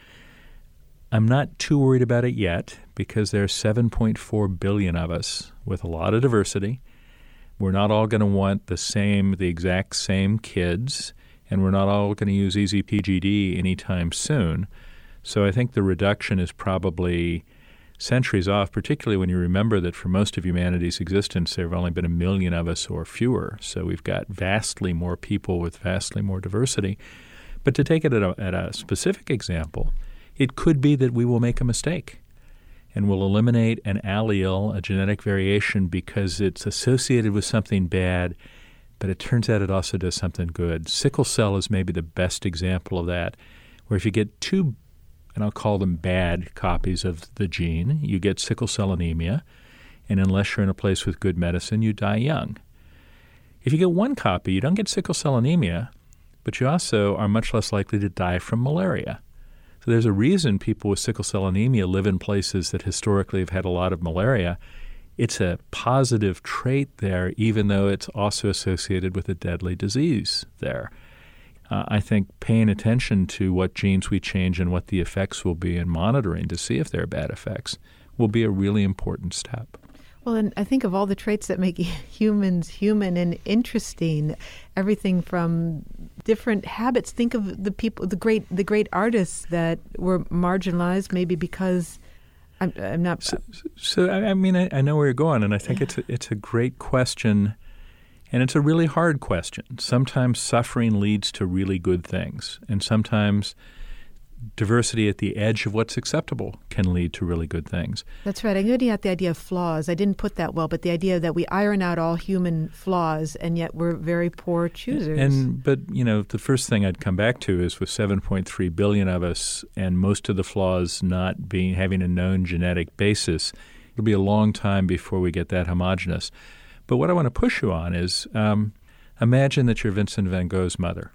Speaker 10: I'm not too worried about it yet because there are seven point four billion of us with a lot of diversity. We're not all going to want the same, the exact same kids, and we're not all going to use easy P G D anytime soon. So I think the reduction is probably centuries off, particularly when you remember that for most of humanity's existence, there have only been a million of us or fewer. So we've got vastly more people with vastly more diversity. But to take it at a, at a specific example, it could be that we will make a mistake and we'll eliminate an allele, a genetic variation, because it's associated with something bad, but it turns out it also does something good. Sickle cell is maybe the best example of that, where if you get two, and I'll call them bad copies of the gene, you get sickle cell anemia, and unless you're in a place with good medicine, you die young. If you get one copy, you don't get sickle cell anemia, but you also are much less likely to die from malaria. So there's a reason people with sickle cell anemia live in places that historically have had a lot of malaria. It's a positive trait there, even though it's also associated with a deadly disease there. Uh, I think paying attention to what genes we change and what the effects will be and monitoring to see if there are bad effects will be a really important step.
Speaker 5: Well, and I think of all the traits that make humans human and interesting, everything from different habits. Think of the people, the great, the great artists that were marginalized, maybe because I'm, I'm not.
Speaker 10: So, so I mean, I, I know where you're going, and I think yeah. it's a, it's a great question, and it's a really hard question. Sometimes suffering leads to really good things, and sometimes diversity at the edge of what's acceptable can lead to really good things.
Speaker 5: That's right. I'm getting at the idea of flaws. I didn't put that well, but the idea that we iron out all human flaws, and yet we're very poor choosers.
Speaker 10: And but you know, the first thing I'd come back to is with seven point three billion of us, and most of the flaws not being having a known genetic basis, it'll be a long time before we get that homogeneous. But what I want to push you on is um, imagine that you're Vincent van Gogh's mother.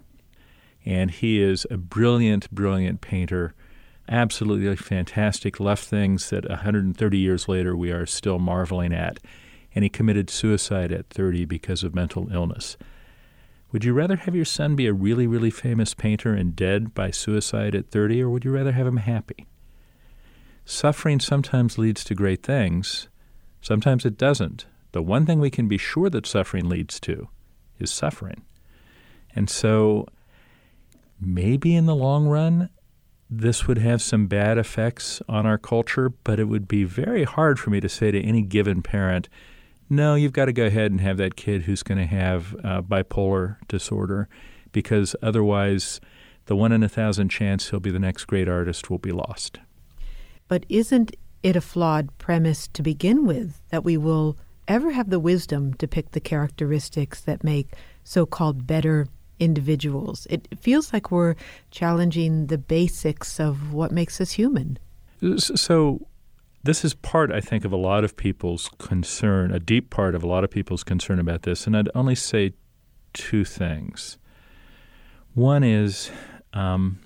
Speaker 10: And he is a brilliant, brilliant painter, absolutely fantastic, left things that one hundred thirty years later we are still marveling at. And he committed suicide at thirty because of mental illness. Would you rather have your son be a really, really famous painter and dead by suicide at thirty, or would you rather have him happy? Suffering sometimes leads to great things. Sometimes it doesn't. The one thing we can be sure that suffering leads to is suffering. And so maybe in the long run, this would have some bad effects on our culture, but it would be very hard for me to say to any given parent, no, you've got to go ahead and have that kid who's going to have uh, bipolar disorder, because otherwise the one in a thousand chance he'll be the next great artist will be lost.
Speaker 5: But isn't it a flawed premise to begin with, that we will ever have the wisdom to pick the characteristics that make so-called better individuals? It feels like we're challenging the basics of what makes us human.
Speaker 10: So this is part, I think, of a lot of people's concern, a deep part of a lot of people's concern about this. And I'd only say two things. One is um,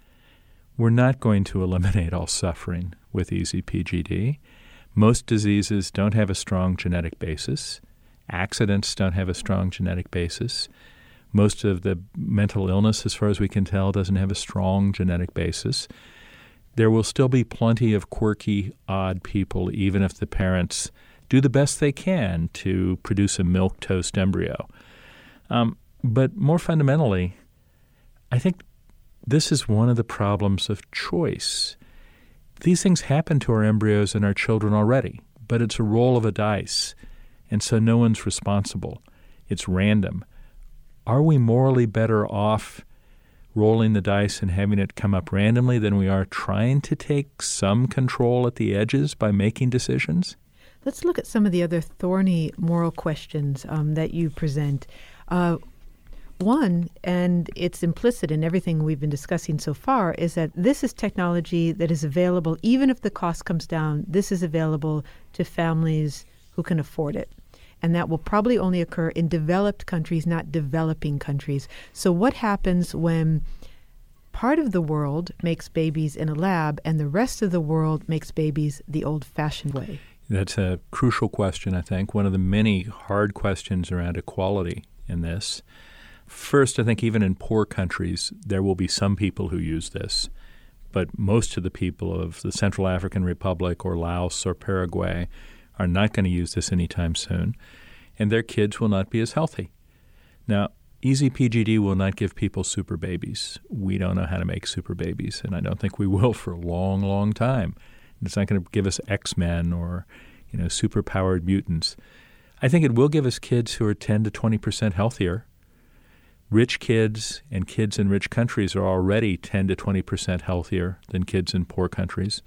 Speaker 10: we're not going to eliminate all suffering with E Z P G D. Most diseases don't have a strong genetic basis. Accidents don't have a strong genetic basis. Most of the mental illness, as far as we can tell, doesn't have a strong genetic basis. There will still be plenty of quirky, odd people, even if the parents do the best they can to produce a milquetoast embryo. Um, but more fundamentally, I think this is one of the problems of choice. These things happen to our embryos and our children already, but it's a roll of a dice, and so no one's responsible. It's random. Are we morally better off rolling the dice and having it come up randomly than we are trying to take some control at the edges by making decisions?
Speaker 5: Let's look at some of the other thorny moral questions um, that you present. Uh, one, and it's implicit in everything we've been discussing so far, is that this is technology that is available, even if the cost comes down, this is available to families who can afford it. And that will probably only occur in developed countries, not developing countries. So what happens when part of the world makes babies in a lab and the rest of the world makes babies the old-fashioned way?
Speaker 10: That's a crucial question, I think, one of the many hard questions around equality in this. First, I think even in poor countries, there will be some people who use this, but most of the people of the Central African Republic or Laos or Paraguay are not going to use this anytime soon, and their kids will not be as healthy. Now, E Z P G D will not give people super babies. We don't know how to make super babies, and I don't think we will for a long, long time. It's not going to give us X-Men or, you know, super-powered mutants. I think it will give us kids who are ten to twenty percent healthier. Rich kids and kids in rich countries are already ten to twenty percent healthier than kids in poor countries.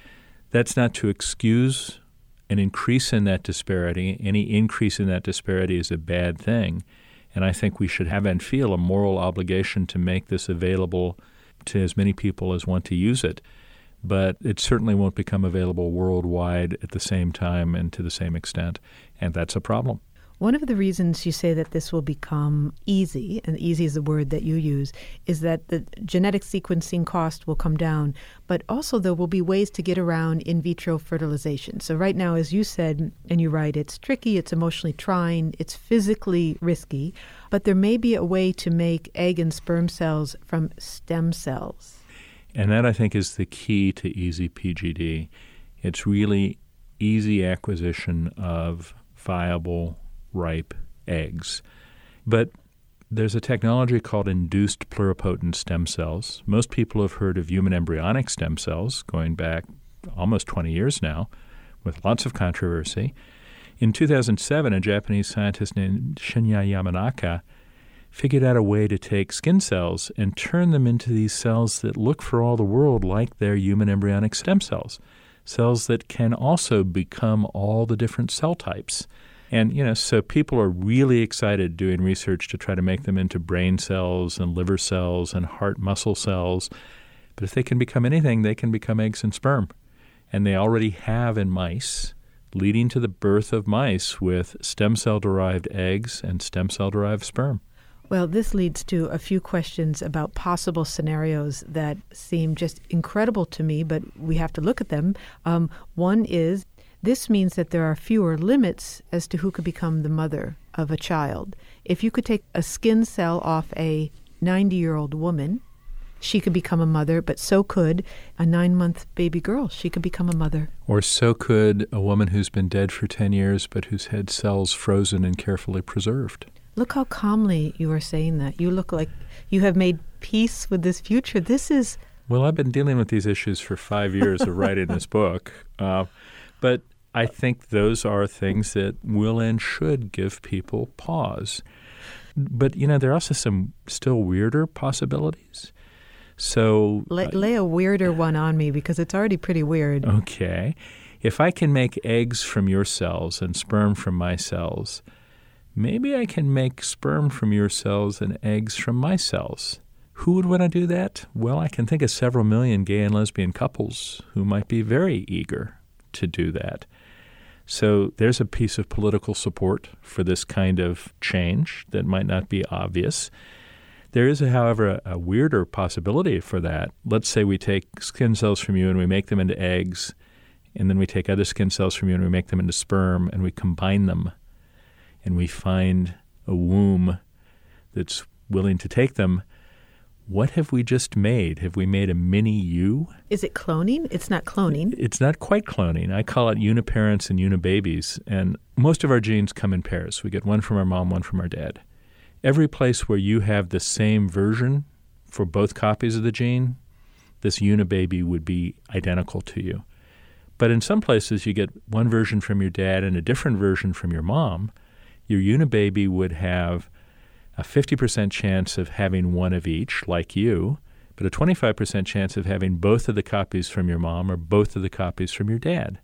Speaker 10: That's not to excuse an increase in that disparity. Any increase in that disparity is a bad thing. And I think we should have and feel a moral obligation to make this available to as many people as want to use it. But it certainly won't become available worldwide at the same time and to the same extent. And that's a problem.
Speaker 5: One of the reasons you say that this will become easy, and easy is the word that you use, is that the genetic sequencing cost will come down, but also there will be ways to get around in vitro fertilization. So right now, as you said, and you write, it's tricky, it's emotionally trying, it's physically risky, but there may be a way to make egg and sperm cells from stem cells.
Speaker 10: And that, I think, is the key to E Z P G D. It's really easy acquisition of viable ripe eggs. But there's a technology called induced pluripotent stem cells. Most people have heard of human embryonic stem cells going back almost twenty years now with lots of controversy. In two thousand seven, a Japanese scientist named Shinya Yamanaka figured out a way to take skin cells and turn them into these cells that look for all the world like their human embryonic stem cells, cells that can also become all the different cell types. And, you know, so people are really excited doing research to try to make them into brain cells and liver cells and heart muscle cells. But if they can become anything, they can become eggs and sperm. And they already have in mice, leading to the birth of mice with stem cell-derived eggs and stem cell-derived sperm.
Speaker 5: Well, this leads to a few questions about possible scenarios that seem just incredible to me, but we have to look at them. Um, one is, this means that there are fewer limits as to who could become the mother of a child. If you could take a skin cell off a ninety-year-old woman, she could become a mother, but so could a nine-month baby girl. She could become a mother.
Speaker 10: Or so could a woman who's been dead for ten years but who's had cells frozen and carefully preserved.
Speaker 5: Look how calmly you are saying that. You look like you have made peace with this future. This is...
Speaker 10: Well, I've been dealing with these issues for five years of writing this book. Uh, but I think those are things that will and should give people pause. But, you know, there are also some still weirder possibilities. So
Speaker 5: lay, lay a weirder one on me, because it's already pretty weird.
Speaker 10: Okay. If I can make eggs from your cells and sperm from my cells, maybe I can make sperm from your cells and eggs from my cells. Who would want to do that? Well, I can think of several million gay and lesbian couples who might be very eager to do that. So there's a piece of political support for this kind of change that might not be obvious. There is, however, a, a weirder possibility for that. Let's say we take skin cells from you and we make them into eggs, and then we take other skin cells from you and we make them into sperm, and we combine them, and we find a womb that's willing to take them. What have we just made? Have we made a mini you?
Speaker 5: Is it cloning? It's not cloning.
Speaker 10: It's not quite cloning. I call it uniparents and unibabies. And most of our genes come in pairs. We get one from our mom, one from our dad. Every place where you have the same version for both copies of the gene, this unibaby would be identical to you. But in some places, you get one version from your dad and a different version from your mom. Your unibaby would have a fifty percent chance of having one of each, like you, but a twenty-five percent chance of having both of the copies from your mom or both of the copies from your dad.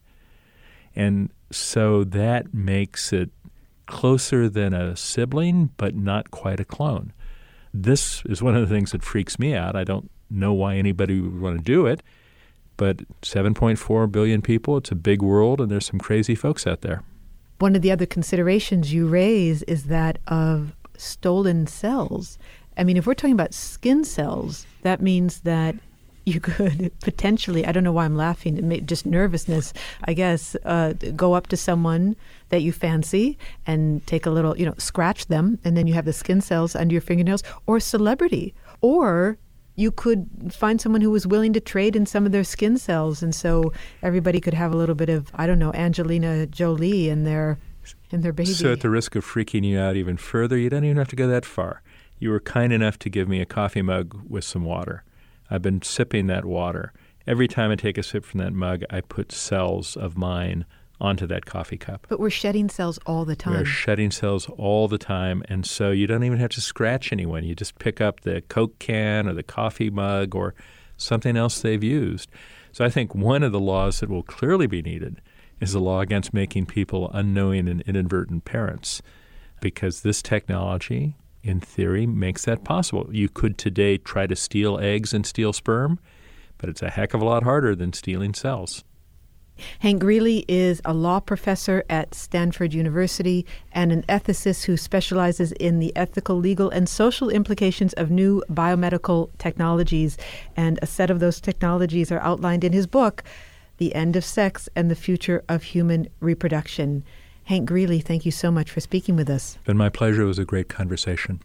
Speaker 10: And so that makes it closer than a sibling, but not quite a clone. This is one of the things that freaks me out. I don't know why anybody would want to do it, but seven point four billion people, it's a big world, and there's some crazy folks out there.
Speaker 5: One of the other considerations you raise is that of stolen cells. I mean, if we're talking about skin cells, that means that you could potentially, I don't know why I'm laughing, it may, just nervousness, I guess, uh, go up to someone that you fancy and take a little, you know, scratch them, and then you have the skin cells under your fingernails, or celebrity. Or you could find someone who was willing to trade in some of their skin cells, and so everybody could have a little bit of, I don't know, Angelina Jolie in their in their baby.
Speaker 10: So at the risk of freaking you out even further, you don't even have to go that far. You were kind enough to give me a coffee mug with some water. I've been sipping that water. Every time I take a sip from that mug, I put cells of mine onto that coffee cup.
Speaker 5: But we're shedding cells all the time.
Speaker 10: We're shedding cells all the time, and so you don't even have to scratch anyone. You just pick up the Coke can or the coffee mug or something else they've used. So I think one of the laws that will clearly be needed is a law against making people unknowing and inadvertent parents, because this technology, in theory, makes that possible. You could today try to steal eggs and steal sperm, but it's a heck of a lot harder than stealing cells.
Speaker 5: Hank Greeley is a law professor at Stanford University and an ethicist who specializes in the ethical, legal, and social implications of new biomedical technologies. And a set of those technologies are outlined in his book, The End of Sex and the Future of Human Reproduction. Hank Greeley, thank you so much for speaking with us.
Speaker 10: It's been my pleasure. It was a great conversation.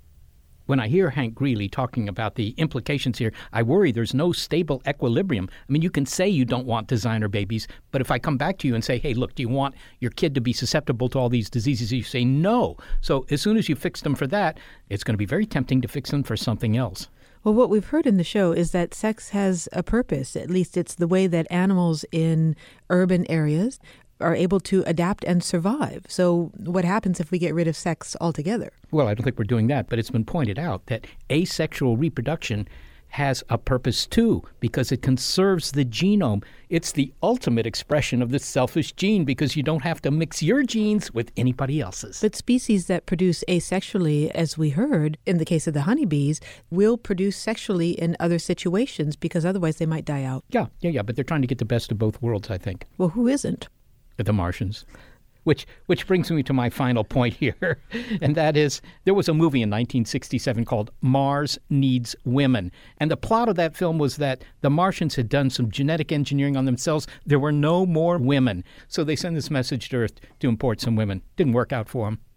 Speaker 4: When I hear Hank Greeley talking about the implications here, I worry there's no stable equilibrium. I mean, you can say you don't want designer babies, but if I come back to you and say, hey, look, do you want your kid to be susceptible to all these diseases? You say no. So as soon as you fix them for that, it's going to be very tempting to fix them for something else.
Speaker 5: Well, what we've heard in the show is that sex has a purpose. At least it's the way that animals in urban areas are able to adapt and survive. So what happens if we get rid of sex altogether?
Speaker 4: Well, I don't think we're doing that, but it's been pointed out that asexual reproduction has a purpose too, because it conserves the genome. It's the ultimate expression of the selfish gene, because you don't have to mix your genes with anybody else's.
Speaker 5: But species that produce asexually, as we heard in the case of the honeybees, will produce sexually in other situations, because otherwise they might die out.
Speaker 4: Yeah, yeah, yeah, but they're trying to get the best of both worlds, I think.
Speaker 5: Well, who isn't?
Speaker 4: The Martians. Which which brings me to my final point here, and that is there was a movie in nineteen sixty-seven called Mars Needs Women. And the plot of that film was that the Martians had done some genetic engineering on themselves. There were no more women. So they sent this message to Earth to import some women. Didn't work out for them.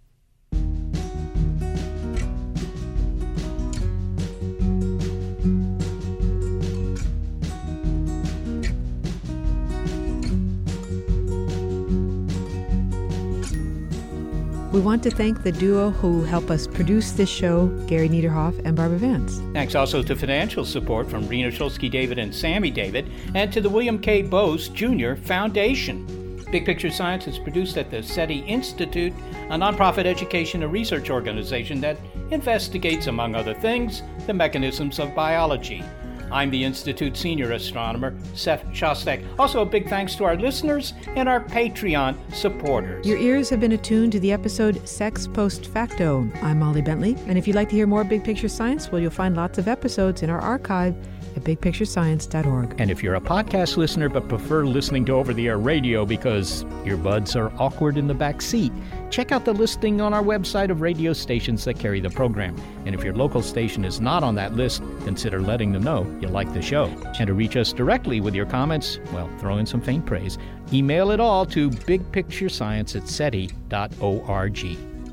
Speaker 5: We want to thank the duo who help us produce this show, Gary Niederhoff and Barbara Vance.
Speaker 4: Thanks also to financial support from Rena Shulsky-David and Sammy David, and to the William K. Bose Junior Foundation. Big Picture Science is produced at the SETI Institute, a nonprofit education and research organization that investigates, among other things, the mechanisms of biology. I'm the Institute's senior astronomer, Seth Shostak. Also, a big thanks to our listeners and our Patreon supporters.
Speaker 5: Your ears have been attuned to the episode Sex Post Facto. I'm Molly Bentley, and if you'd like to hear more Big Picture Science, well, you'll find lots of episodes in our archive at big picture science dot org.
Speaker 4: And if you're a podcast listener but prefer listening to over-the-air radio because your buds are awkward in the back seat, check out the listing on our website of radio stations that carry the program. And if your local station is not on that list, consider letting them know you like the show. And to reach us directly with your comments, well, throw in some faint praise. Email it all to bigpicturescience at seti dot org.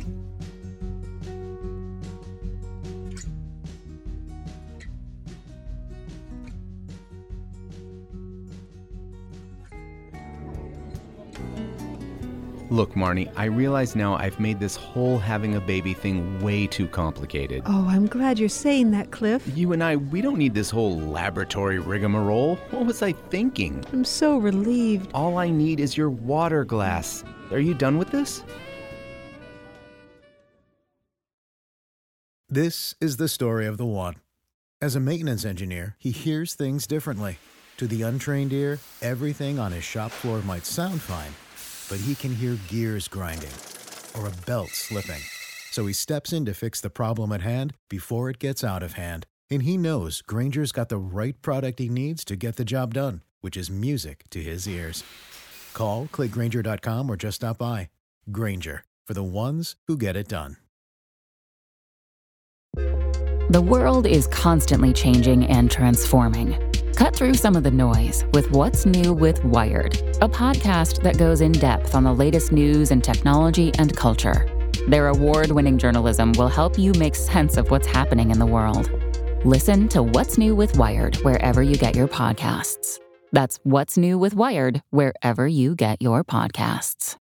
Speaker 7: Look, Marnie, I realize now I've made this whole having a baby thing way too complicated.
Speaker 5: Oh, I'm glad you're saying that, Cliff.
Speaker 7: You and I, we don't need this whole laboratory rigmarole. What was I thinking?
Speaker 5: I'm so relieved.
Speaker 7: All I need is your water glass. Are you done with this?
Speaker 12: This is the story of the one. As a maintenance engineer, he hears things differently. To the untrained ear, everything on his shop floor might sound fine, but he can hear gears grinding or a belt slipping. So he steps in to fix the problem at hand before it gets out of hand. And he knows Grainger's got the right product he needs to get the job done, which is music to his ears. Call, click Grainger dot com, or just stop by. Grainger, for the ones who get it done.
Speaker 11: The world is constantly changing and transforming. Cut through some of the noise with What's New with Wired, a podcast that goes in depth on the latest news and technology and culture. Their award-winning journalism will help you make sense of what's happening in the world. Listen to What's New with Wired wherever you get your podcasts. That's What's New with Wired wherever you get your podcasts.